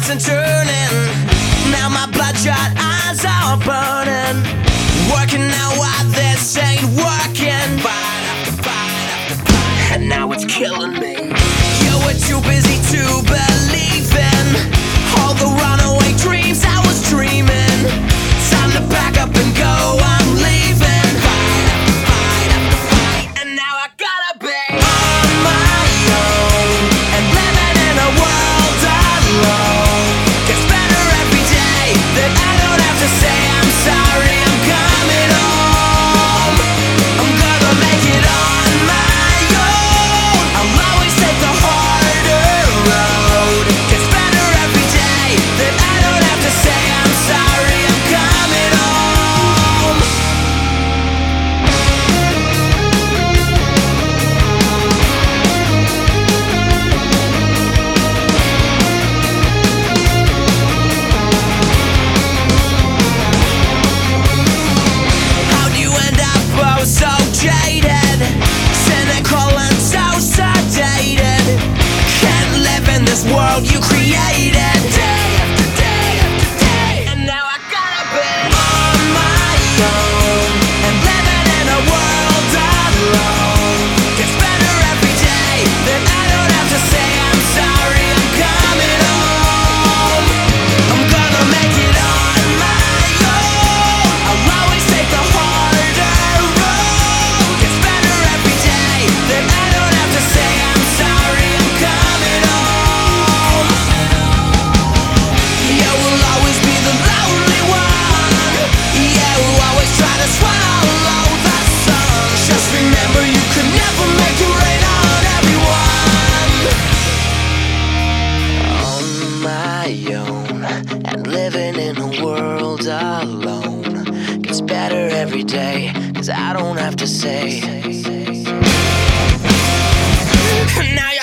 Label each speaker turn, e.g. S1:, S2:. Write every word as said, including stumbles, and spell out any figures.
S1: tossing and turning. Now my bloodshot eyes are burning. Working out why this ain't working. Fight after fight after fight, and now it's killing me. You were too busy to believe in all the runaway dreams I was dreaming. Time to pack up and go, I'm leaving. Fight after fight after fight, and now I gotta be on my own and living in a world alone. Gets better every day that I don't have to say I'm sorry, I'm coming home. I'm gonna make it on my own. I'll always take the harder road. Gets better every day that I don't have to say I'm sorry, I'm coming home. How'd you end up oh so jaded, cynical and so sedated? Can't live in this world you created. Day after day after day, and now I gotta be on my own and living in a world alone. Gets better every day that I don't have to say I'm sorry, I'm coming home. I'm gonna make it on my own. I'll always take the harder road. Gets better every day that I don't have to say I'm sorry, I'm coming home. You will always be the lonely one. You will always try to swallow the sun. Just remember you could never make it rain on everyone. On my own and living in a world alone. Gets better every day, cause I don't have to say. Now